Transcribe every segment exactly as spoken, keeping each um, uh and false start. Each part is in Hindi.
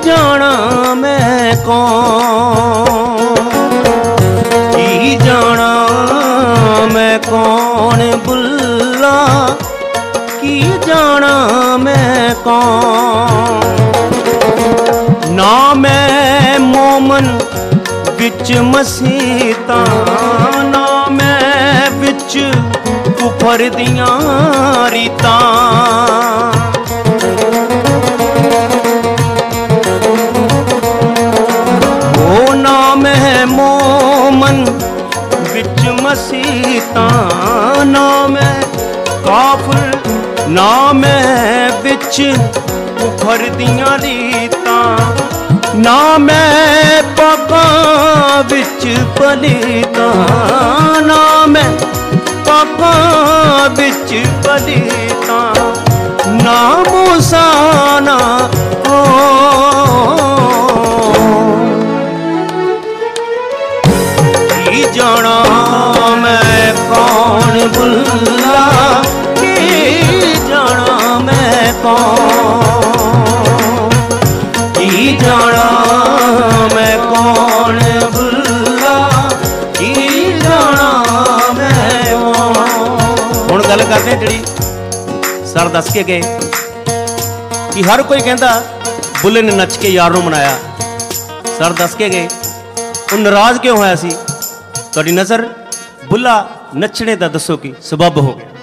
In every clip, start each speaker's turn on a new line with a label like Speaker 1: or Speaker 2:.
Speaker 1: जाना मैं कौन, की जाना मैं कौन बुल्ला, की जाना मैं कौन। ना मैं मोमन बिच मसीता, ना मैं बिच कुफर दियां रीतां। ओ ना मैं मोमन बिच मसीता, ना मैं काफिर, ना मैं बिच कुफर दियां रीतां। ना मैं पापां बिच पलीता, ना मैं पापां बिच पलीता। ना मूसा ना ओ की जाना मैं कौन बुल्ला, की जाना मैं कौन, की जाना मैं कौन बुल्ला, की जाना मैं कौन। हुण गल करते हैं जिहड़ी सर दस के गए कि हर कोई कहता बुल्ले ने नच के यार नूं मनाया। सर दस के गए वो नाराज क्यों होया सी। तुहाडी नज़र बुल्ला नचने का दसो कि सबब हो गया।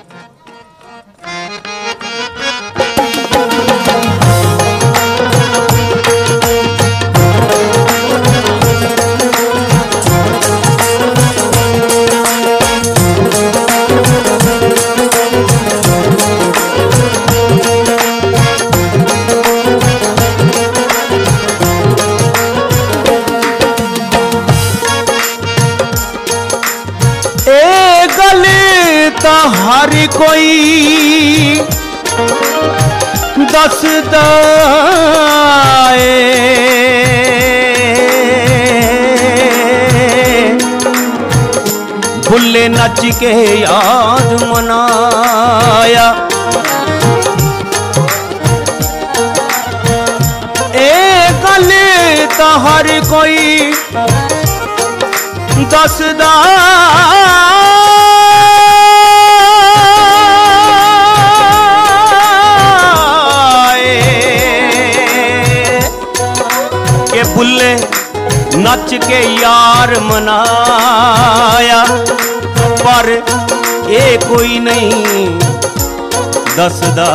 Speaker 1: हर कोई दसदा बुल्ले नच के याद मनाया। ए गल तो हर कोई दसदा बुल्ले नच के यार मनाया, पर ये कोई नहीं दसदा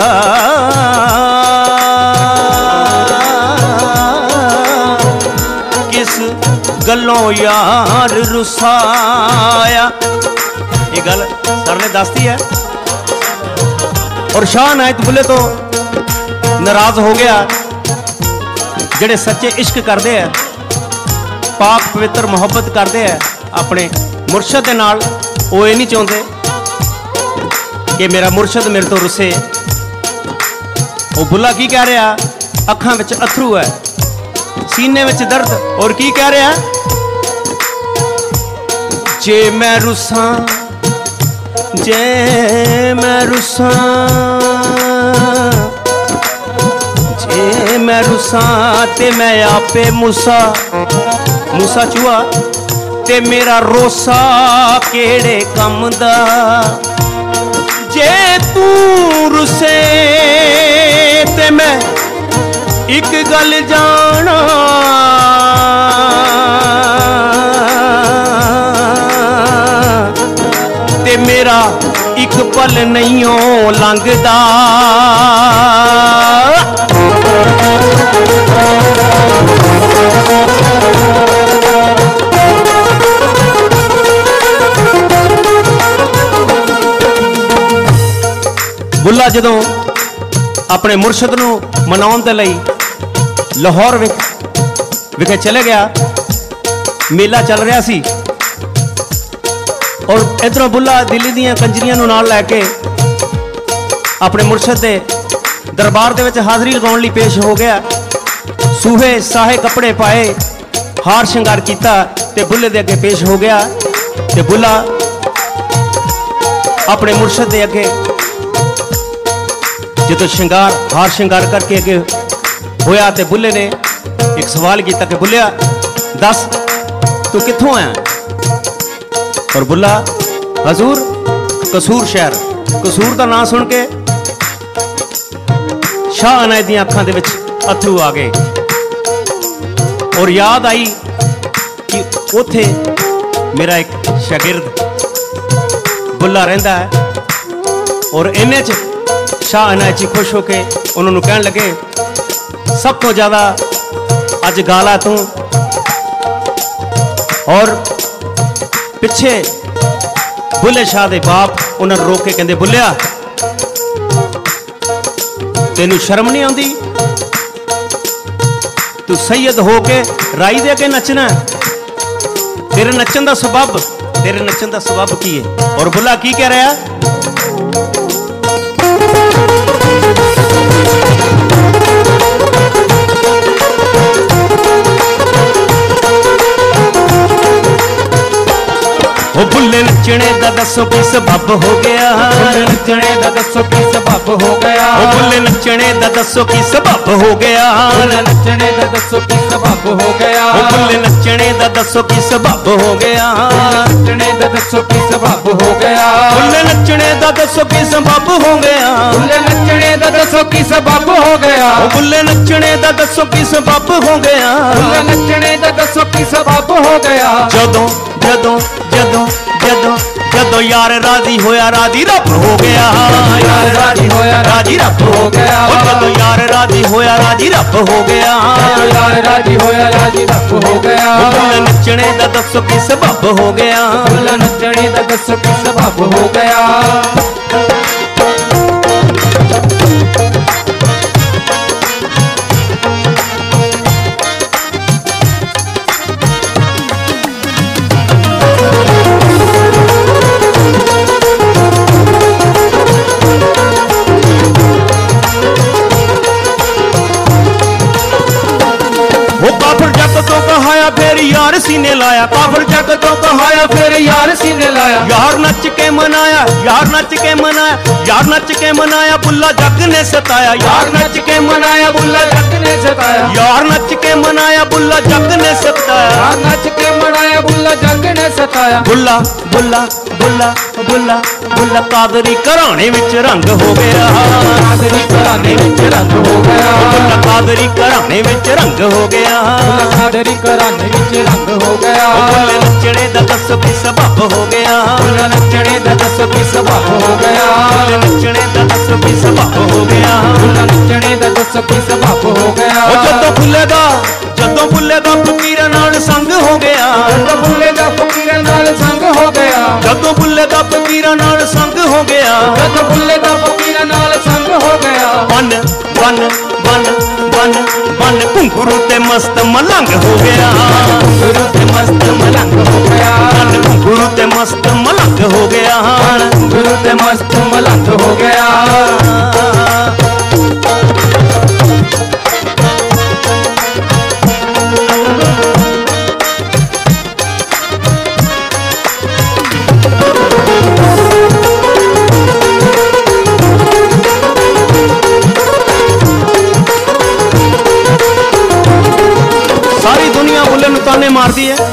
Speaker 1: किस गलों यार रुसाया। ये गल सर ने दस दी है और शाह नायत बुल्ले तो नाराज हो गया। जेड़े सच्चे इश्क करते हैं, पाक पवित्र मुहब्बत करते हैं अपने मुर्शद के नाल, वो ये नहीं चाहते कि मेरा मुर्शद मेरे तो रुसे। वो बुल्ला की कह रहा, अखां विच अथरू है, सीने विच दर्द, और की कह रहा, जे मैं रुसा, जे मैं रुसा, जे मैं रुसा ते मैं आपे मूसा, मूसा चूहा ते मेरा रोसा केड़े कम दा। जे तू रुसे ते मैं एक गल जाना, ते मेरा एक पल नहीं हो लंघदा। बुल्ला जदों अपने मुर्शद नूं मनाउण दे लई लाहौर विखे चले गया, मेला चल रहा सी और इधरों बुल्ला दिल्ली दीयां कंजरियां नूं नाल लैके अपने मुर्शद दे दरबार दे विच हाज़री लगाउण लई पेश हो गया। सूहे साहे कपड़े पाए, हार श्रृंगार किया ते बुल्ले दे अगे पेश हो गया। ते बुल्ला अपने मुर्शद दे अगे जो श्रृंगार हार श्रृंगार करके अगे होया ते बुल्ले ने एक सवाल किया कि बुल्लिया दस तू कित्थों आया? और बुल्ला हजूर कसूर शहर। कसूर का नाम सुन के शाह अनायत दी अखां दे विच अथरू आ गए और याद आई कि उथे मेरा एक शागिर्द बुल्ला रहिंदा है। और इन्ने च शाह अनायत जी खुश होके उन्होंने कहन लगे सब तो ज्यादा अज गाला तू। और पिछे बुल्ले शाह दे बाप उन्होंने रोक के कहते बुल्लिया तेनू शर्म नहीं आती? तू सैयद हो के राई दे के नचना? तेरे नचन का सबब तेरे नचन का सबब की है? और बुल्ला की कह रहा? ओ बुल्ले नचने दा दसो की सबब हो गया? बुल्ले नचने दा दसो की सबब हो गया? ओ बुल्ले नचने दा दसो की सबब हो गया? बुल्ले नचने दा दसो की सबब हो गया? ओ बुल्ले नचने दा दसो की सबब हो गया? नचने दा दसो की सबब हो गया? बुल्ले नचने दा दसो की सबब हो गया? बुल्ले नचने दा दसो की सबब हो गया? ओ बुल्ले नचने दा दसो की सबब हो गया? बुल्ले नचने दा दसो की सबब हो गया? जदों जदों जदों जदों जदों यार राजी होया राजी रब हो गया। यार राजी होया राजी रब हो गया। जदों यार राजी होया राजी रब हो गया। यार राजी होया राजी रब हो गया। बुल्ले नचने दा दसो की सबब हो गया? बुल्ले नचने दा दसो की सबब हो गया? फिर यार सीने लाया काफिर जग तो कहाया फिर यार सीने लाया। यार नच के मनाया यार नच के मनाया यार नच के मनाया बुल्ला जग ने सताया। यार नच के मनाया बुल्ला जग ने सताया। यार नच के मनाया बुल्ला जग ने सताया। यार नच के मनाया बुल्ला जग ने सताया। बुल्ला बुल्ला बुल्ला बुल्ला बुल्ला कादरी घराने विच रंग हो गया। कादरी घराने विच रंग हो गया। बुल्ला कादरी घराने विच रंग हो गया। कादरी घराने विच रंग हो गया। बुल्ले नचने दा दसो की सबब हो गया। बुल्ले नचने दा दसो की सबब हो गया। बुल्ले नचने दा दसो की सबब हो गया। बुल्ले नचने दा दसो की सबब हो गया। जदों बुल्ले दा जदों बुल्ले दा फकीरां नाल संग हो गया। जदों बुल्ले दा फकीरां नाल संग हो गया। जदों बुल्ले दा फकीरां नाल संग हो गया। जदों बुल्ले दा फकीरां नाल संग हो गया। बन बन बन बन बन घुंघरू ते मस्त मलंग हो गया। घुंघरू ते मस्त मलंग हो गया। घुंघरू ते मस्त मलंग हो गया। घुंघरू ते मस्त मलंग हो गया। सारी दुनिया बुल्ले नूं ताने मारती है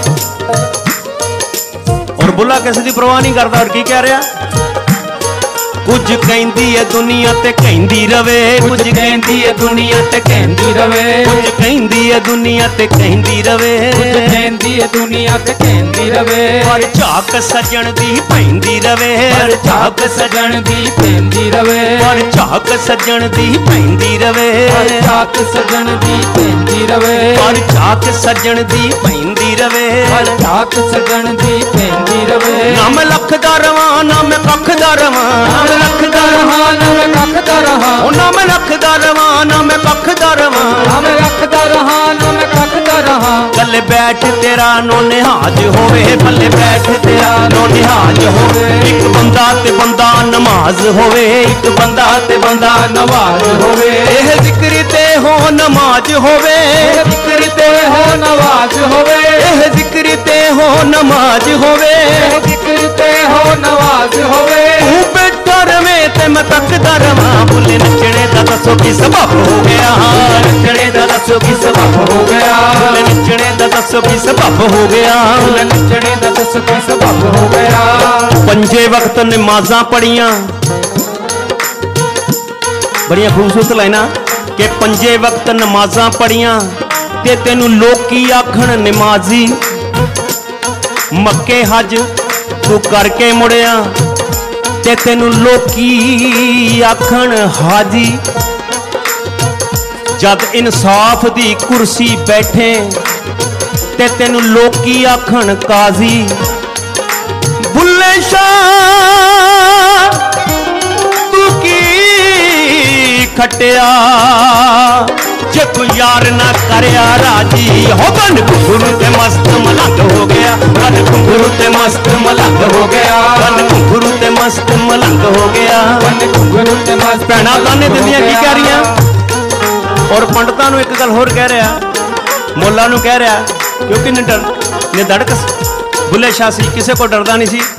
Speaker 1: और बुल्ला किसी की परवाह नहीं करता। और की कह रहा? कुछ कहती है दुनिया ते कहती रवे। कुछ कहती है दुनिया ते कहती रवे। कुछ कहती है दुनिया ते कहती रवे। कुछ कहती है दुनिया ते कहती रवे। पर झाक सजन दी पैंदी रवे। पर झाक सजन दी पैंदी रवे। पर झाक सजन दी पैंदी रवे। पर झाक सजन दी पैंदी रवे। पर झाक सजन दी पैंदी रवे। पर झाक सजन दी पैंदी रवे। ना मैं लख दा रवां ना मैं कख दा रवां। लख दा रहा ना मैं कख दा रहा। ना मैं लख दा रवां ना मैं कख दा रवां। ना मैं लख दा रहा ना मैं कख दा रहा। कल्ले बैठ तेरा नो निहाज होवे। कल्ले बैठ तेरा नो निहाज होवे। एक बंदा ते बंदा नमाज होवे। एक बंदा ते बंदा नमाज होवे। एह जिक्र ते हो नमाज होवे। जिक्र ते हो नमाज होवे। एह जिक्र ते हो नमाज होवे। जिक्र ते हो नमाज होवे। मैं तकदा रवां। बुल्ले नचने दा दसो की सबब हो गया। नचने दा ਦੱਸੋ ਕੀ ਸਬੱਬ ਹੋ ਗਿਆ,
Speaker 2: ਫੁੱਲ ਨੱਚਣੇ ਦਾ ਦੱਸੋ ਕੀ ਸਬੱਬ ਹੋ ਗਿਆ।
Speaker 1: ਪੰਜੇ ਵਕਤ ਨਮਾਜ਼ਾਂ ਪੜੀਆਂ, ਬੜੀਆਂ ਖੂਬਸੂਰਤ ਲਾਈਨਾਂ ਕਿ ਪੰਜੇ ਵਕਤ ਨਮਾਜ਼ਾਂ ਪੜੀਆਂ ਤੇ ਤੈਨੂੰ ਲੋਕੀ ਆਖਣ ਨਮਾਜ਼ੀ, ਮੱਕੇ ਹਜ ਤੂੰ ਕਰਕੇ ਮੁੜਿਆ ਤੇ ਤੈਨੂੰ ਲੋਕੀ ਆਖਣ ਹਾਜੀ। ਜਦ ਇਨਸਾਫ ਦੀ ਕੁਰਸੀ ਬੈਠੇ ਤੇ ਤੈਨੂੰ ਲੋਕੀ ਆਖਣ ਕਾਜ਼ੀ। ਬੁੱਲੇ ਸ਼ਾਹ ਤੂੰ ਕੀ ਖਟਿਆ ਜੇ ਕੋਈ ਯਾਰ ਨਾ ਕਰਿਆ ਰਾਜੀ। ਹੋ ਬਨ ਘੁੰਗਰੂ ਤੇ ਮਸਤ ਮਲੰਗ ਹੋ ਗਿਆ, ਬਨ ਘੁੰਗਰੂ ਤੇ ਮਸਤ ਮਲੰਗ ਹੋ ਗਿਆ, ਬਨ ਘੁੰਗਰੂ ਤੇ ਮਸਤ ਮਲੰਗ ਹੋ ਗਿਆ,
Speaker 2: ਬਨ ਘੁੰਗਰੂ ਤੇ ਮਸਤ।
Speaker 1: ਭੈਣਾਂ ਤਾਨੇ ਦਿੰਦੀਆਂ ਕੀ ਕਹਿ ਰਹੀਆਂ, ਔਰ ਪੰਡਤਾਂ ਨੂੰ ਇੱਕ ਗੱਲ ਹੋਰ ਕਹਿ ਰਿਹਾ, ਮੁੱਲਾ ਨੂੰ ਕਹਿ ਰਿਹਾ, ਕਿਉਂਕਿ ਨਿਡਰ ਨਿਧੜਕ ਬੁੱਲੇ ਸ਼ਾਹ ਸੀ, ਕਿਸੇ ਕੋ ਡਰਦਾ ਨਹੀਂ ਸੀ।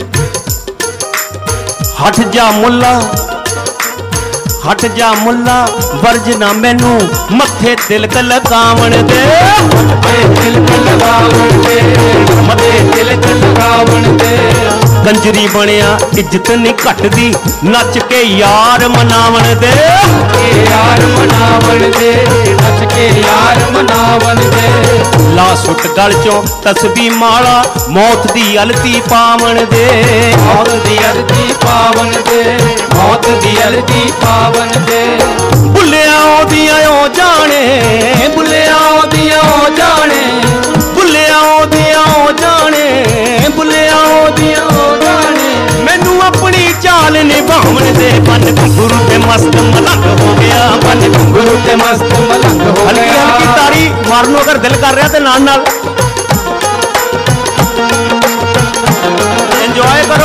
Speaker 1: ਹਟ ਜਾ ਮੁੱਲਾ, ਹਟ ਜਾ ਮੁੱਲਾ, ਵਰਜ ਨਾ ਮੈਨੂੰ ਮੱਥੇ ਤਿਲਕ ਲਗਾਵਣ ਦੇ,
Speaker 2: ਮੱਥੇ ਤਿਲਕ ਲਗਾਵਣ ਦੇ, ਮੱਥੇ ਤਿਲਕ ਲਗਾਵਣ ਦੇ।
Speaker 1: ਕੰਜਰੀ ਬਣਿਆ ਇੱਜ਼ਤ ਨਹੀਂ ਘਟਦੀ, ਨੱਚ ਕੇ ਯਾਰ ਮਨਾਵਣ ਦੇ,
Speaker 2: ਕੇ ਯਾਰ ਮਨਾਵਣ ਦੇ, ਨੱਚ ਕੇ ਯਾਰ ਮਨਾਵਣ ਦੇ।
Speaker 1: ਲਾ ਸੁੱਟ ਗਲ ਚੋਂ ਤਸਬੀ ਮਾਲਾ, ਮੌਤ ਦੀ ਅਲਤੀ ਪਾਵਣ ਦੇ,
Speaker 2: ਮੌਤ ਦੀ ਅਲਤੀ ਪਾਵਣ ਦੇ, ਮੌਤ ਦੀ ਅਲਤੀ ਪਾਵਣ ਦੇ।
Speaker 1: ਬੁੱਲਿਆ ਉਹਦੀਆਂ ਉਹ ਜਾਣੇ,
Speaker 2: ਬੁੱਲਿਆ ਉਹਦੀਆਂ ਉਹ ਜਾਣੇ,
Speaker 1: ਬੁੱਲਿਆ ਉਹਦੀਆਂ ਉਹ ਜਾਣੇ, ਬੁੱਲਿਆ ਉਹਦੀਆਂ ਉਹ
Speaker 2: ਜਾਣੇ।
Speaker 1: ਮੈਨੂੰ ਆਪਣੀ ਚਾਲ ਨਿਭਾਉਣ ਦੇ, ਬਨ ਘੁੰਗਰੂ ਤੇ ਮਸਤ ਮਲੰਗ ਹੋ ਗਿਆ, ਬਨ
Speaker 2: ਘੁੰਗਰੂ ਤੇ ਮਸਤ ਮਲੰਗ ਹੋ
Speaker 1: ਹਲਕੀ
Speaker 2: ਗਿਆ।
Speaker 1: ਹਲਕੀ ਤਾੜੀ ਮਾਰਨ ਨੂੰ ਅਗਰ ਦਿਲ ਕਰ ਰਿਹਾ ਤੇ ਨਾਲ ਨਾਲ ਇੰਜੋਏ ਕਰੋ।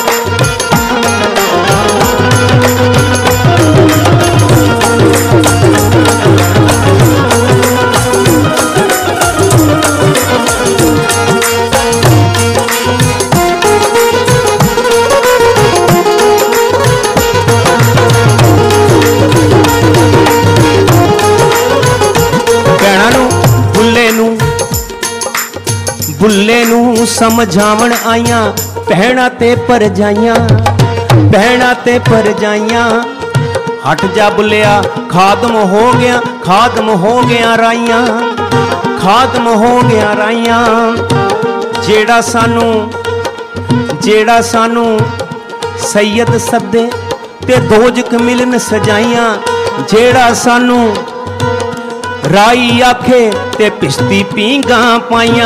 Speaker 1: ਬੁੱਲੇ ਨੂੰ ਸਮਝਾਵਣ ਆਈਆਂ ਭੈਣਾਂ ਤੇ ਪਰਜਾਈਆਂ, ਭੈਣਾਂ ਤੇ ਪਰਜਾਈਆਂ। ਹਟ ਜਾ ਬੁੱਲਿਆ, ਖਾਤਮ ਹੋ ਗਿਆ, ਖਾਤਮ ਹੋ ਗਿਆ ਰਾਈਆਂ, ਖਾਤਮ ਹੋ ਗਿਆ ਰਾਈਆਂ। ਜਿਹੜਾ ਸਾਨੂੰ ਜਿਹੜਾ ਸਾਨੂੰ ਸੈयद ਸੱਦੇ ਤੇ ਦੋਜਕ ਮਿਲਨ ਸਜਾਈਆਂ, ਜਿਹੜਾ ਸਾਨੂੰ ਰਾਈ ਆਖੇ ਤੇ ਪਿਸ਼ਤੀ ਪੀਂਗਾਂ ਪਾਈਆਂ।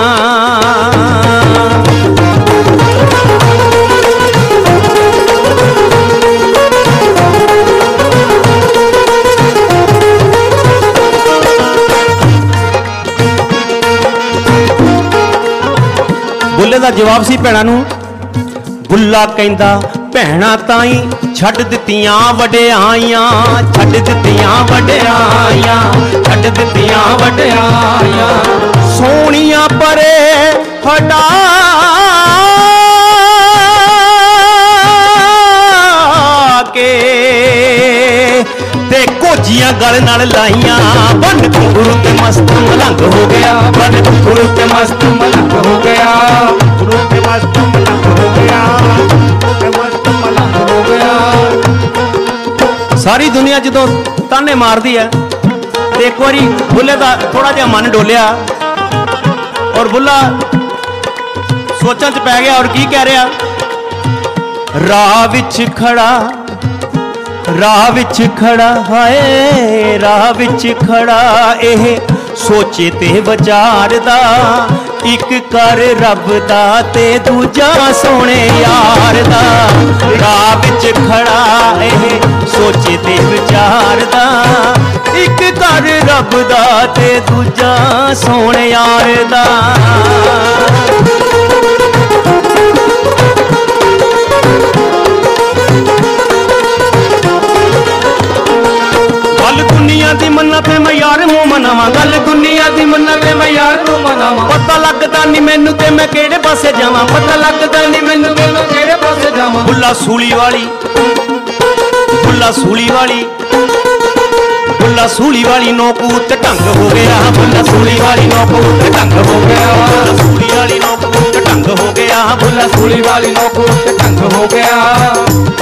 Speaker 1: ਬੁੱਲੇ ਦਾ ਜਵਾਬ ਸੀ ਭੈਣਾਂ ਨੂੰ। ਬੁੱਲਾ ਕਹਿੰਦਾ ਭੈਣਾਂ ਤਾਈ ਛੱਡ ਦਿੱਤੀਆਂ ਵਡਿਆਈਆਂ, ਛੱਡ ਦਿੱਤੀਆਂ ਵਡਿਆਈਆਂ, ਛੱਡ ਦਿੱਤੀਆਂ ਵਡਿਆਈਆਂ। ਸੋਹਣੀਆਂ ਪਰੇ ਹਟਾ ਕੇ ਤੇ ਕੋਝੀਆਂ ਗਲ ਨਾਲ ਲਾਈਆਂ। ਬਨ ਘੁੰਗਰੂ ਤੇ ਮਸਤ ਮਲੰਗ ਹੋ ਗਿਆ, ਬਨ ਘੁੰਗਰੂ ਤੇ ਮਸਤ ਮਲੰਗ ਹੋ ਗਿਆ, ਘੁੰਗਰੂ ਤੇ ਮਸਤ ਮਲੰਗ ਹੋ ਗਿਆ, ਤੇ ਮਸਤ ਮਲੰਗ ਹੋ ਗਿਆ। ਸਾਰੀ ਦੁਨੀਆ ਜਦੋਂ ਤਾਨੇ ਮਾਰਦੀ ਹੈ ਤੇ ਇੱਕ ਵਾਰੀ ਬੁੱਲੇ ਦਾ ਥੋੜਾ ਜਿਹਾ ਮਨ ਡੋਲਿਆ ਔਰ ਬੁੱਲਾ ਸੋਚਾਂ 'ਚ ਪੈ ਗਿਆ ਔਰ ਕੀ ਕਹਿ ਰਿਹਾ, ਰਾਹ ਵਿੱਚ ਖੜਾ, ਰਾਹ ਵਿੱਚ ਖੜਾ ਹਾਏ, ਰਾਹ ਵਿੱਚ ਖੜਾ ਇਹ ਸੋਚੇ ਤੇ ਵਿਚਾਰਦਾ, ਇੱਕ ਕਰ ਰੱਬ ਦਾ ਤੇ ਦੂਜਾ ਸੋਹਣੇ ਯਾਰ ਦਾ। ਰਾਹ ਵਿੱਚ ਖੜਾ ਇਹ ਸੋਚੇ ਤੇ ਵਿਚਾਰਦਾ, ਇੱਕ ਕਰ ਰੱਬ ਦਾ ਤੇ ਦੂਜਾ ਸੋਹਣੇ ਯਾਰ ਦਾ। ਗੱਲ ਦੁਨੀਆ ਦੀ ਮੰਨਾ ਤੇ ਮੈਂ ਯਾਰ ਨੂੰ ਮਨਾਵਾਂ, ਗੱਲ ਦੁਨੀਆ ਦੀ ਮੰਨਾ ਤੇ ਮੈਂ ਯਾਰ ਨੂੰ ਮਨਾਵਾਂ। ਪਤਾ ਲੱਗਦਾ ਨਹੀਂ ਮੈਨੂੰ ਤੇ ਮੈਂ ਕਿਹੜੇ ਪਾਸੇ ਜਾਵਾਂ, ਪਤਾ ਲੱਗਦਾ ਨਹੀਂ ਮੈਨੂੰ ਤੇ ਮੈਂ ਕਿਹੜੇ ਪਾਸੇ ਜਾਵਾਂ। ਬੁੱਲਾ ਸੂਲੀ ਵਾਲੀ, ਬੁੱਲਾ ਸੂਲੀ ਵਾਲੀ, ਬੁੱਲਾ ਬੁੱਲਾ ਸੂਲੀ ਵਾਲੀ ਨੋਕ ਉੱਤੇ ਢੰਗ ਹੋ ਗਿਆ, ਬੁੱਲਾ ਸੂਲੀ ਵਾਲੀ ਨੋਕ ਉੱਤੇ ਢੰਗ ਹੋ ਗਿਆ, ਬੁੱਲਾ ਸੂਲੀ ਵਾਲੀ ਨੋਕ ਉੱਤੇ ਢੰਗ ਹੋ ਗਿਆ, ਬੁੱਲਾ
Speaker 2: ਸੂਲੀ ਵਾਲੀ ਨੋਕ ਉੱਤੇ ਢੰਗ ਹੋ ਗਿਆ।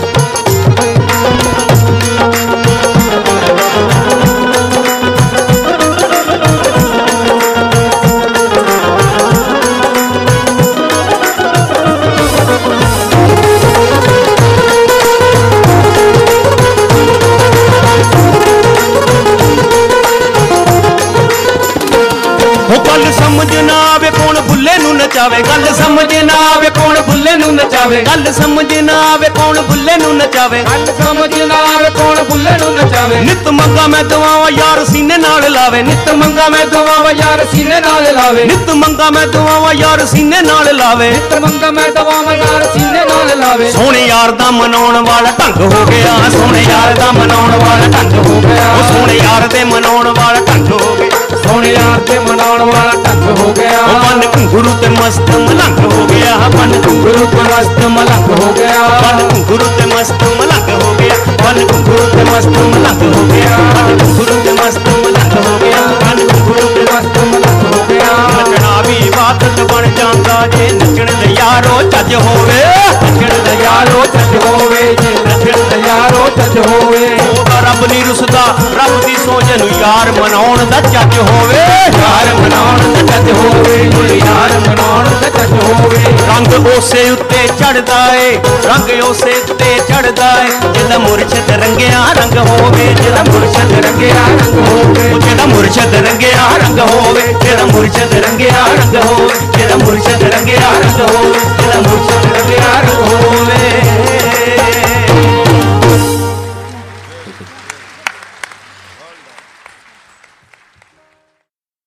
Speaker 1: ਗੱਲ ਸਮਝ ਨਾ ਆਵੇ ਕੌਣ ਬੁੱਲੇ ਨੂੰ ਨਚਾਵੇ, ਗੱਲ ਸਮਝ ਨਾ ਆਵੇ ਕੌਣ ਬੁੱਲੇ ਨੂੰ ਨਚਾਵੇ, ਗੱਲ ਸਮਝ ਨਾ ਆਵੇ ਕੌਣ ਬੁੱਲੇ ਨੂੰ ਨਚਾਵੇ,
Speaker 2: ਗੱਲ ਸਮਝ ਨਾ ਆਵੇ ਕੌਣ ਬੁੱਲੇ ਨੂੰ ਨਚਾਵੇ।
Speaker 1: ਨਿਤ ਮੰਗਾ ਮੈਂ ਦੁਆਵਾਂ ਯਾਰ ਸੀਨੇ ਨਾਲ ਲਾਵੇ, ਨਿਤ ਮੰਗਾ ਮੈਂ
Speaker 2: ਦੁਆਵਾਂ ਯਾਰ ਸੀਨੇ ਨਾਲ ਲਾਵੇ,
Speaker 1: ਨਿਤ ਮੰਗਾ ਮੈਂ ਦੁਆਵਾਂ ਯਾਰ ਸੀਨੇ ਨਾਲ ਲਾਵੇ,
Speaker 2: ਨਿਤ ਮੰਗਾ ਮੈਂ ਦੁਆਵਾਂ ਯਾਰ ਸੀਨੇ ਨਾਲ ਲਾਵੇ।
Speaker 1: ਸੋਹਣੇ ਯਾਰ ਦਾ ਮਨਾਉਣ ਵਾਲਾ ਢੰਗ ਹੋ ਗਿਆ, ਸੋਹਣੇ ਯਾਰ ਦਾ ਮਨਾਉਣ ਵਾਲਾ ਢੰਗ ਹੋ ਗਿਆ, ਉਹ ਸੋਹਣੇ ਯਾਰ ਦੇ ਮਨਾਉਣ ਵਾਲਾ ਢੰਗ ਹੋ ਗਿਆ,
Speaker 2: ਸੋਹਣੇ ਯਾਰ ਦੇ ਮਨਾਉਣ ਵਾਲਾ ਢੰਗ ਹੋ ਗਿਆ।
Speaker 1: ਉਹ ਮਨ ਘੁੰਗਰੂ ਤੇ ਮਸਤ ਮਲੰਗ ਹੋ ਗਿਆ, ਮਨ
Speaker 2: ਘੁੰਗਰੂ ਤੇ ਮਸਤ ਮਲੰਗ ਹੋ ਗਿਆ,
Speaker 1: ਮਨ ਘੁੰਗਰੂ ਤੇ ਮਸਤ ਮਲੰਗ ਹੋ ਗਿਆ, ਮਨ ਘੁੰਗਰੂ ਤੇ ਮਸਤ ਮਲੰਗ ਹੋ ਗਿਆ, ਮਨ ਘੁੰਗਰੂ ਤੇ ਮਸਤ ਮਲੰਗ ਹੋ ਗਿਆ, ਮਨ ਘੁੰਗਰੂ ਤੇ ਮਸਤ ਮਲੰਗ ਹੋ ਗਿਆ। ਨੱਚਣਾ ਵੀ ਇਬਾਦਤ ਬਣ ਜਾਂਦਾ ਜੇ ਨੱਚਣ ਦੇ ਯਾਰੋ ਚੱਜ ਹੋਵੇ,
Speaker 2: ਨੱਚਣ ਦਾ ਯਾਰੋ ਚੱਜ ਹੋਵੇ, ਜੇ ਨੱਚਣ ਦਾ ਯਾਰੋ ਚੱਜ ਹੋਵੇ।
Speaker 1: ਉਹਦਾ ਰੱਬ ਨਹੀਂ ਰੁੱਸਦਾ, ਰੱਬ ਦੀ ਸੋਝ ਨੂੰ ਯਾਰ ਮਨਾਉਣ ਦਾ ਚੱਜ ਹੋਵੇ,
Speaker 2: ਯਾਰ ਮਨਾਉਣ ਦਾ ਚੱਜ ਹੋਵੇ, ਜੇ ਯਾਰ ਮਨਾਉਣ ਦਾ ਚੱਜ ਹੋਵੇ।
Speaker 1: ਰੰਗ ਉਸੇ ਉੱਤੇ ਚੜਦਾ ਏ, ਰੰਗ ਉਸੇ ਉੱਤੇ ਚੜਦਾ ਏ, ਜਿਹਦਾ ਮੁਰਸ਼ਦ ਰੰਗਿਆ ਰੰਗ ਹੋਵੇ, ਜਿਹਦਾ ਮੁਰਸ਼ਦ
Speaker 2: ਰੰਗਿਆ ਰੰਗ ਹੋਵੇ,
Speaker 1: ਉਹ ਜਿਹਦਾ ਮੁਰਸ਼ਦ ਰੰਗਿਆ ਰੰਗ ਹੋਵੇ, ਜਿਹਦਾ ਮੁਰਸ਼ਦ ਰੰਗਿਆ ਰੰਗ ਹੋਵੇ, ਜਿਹਦਾ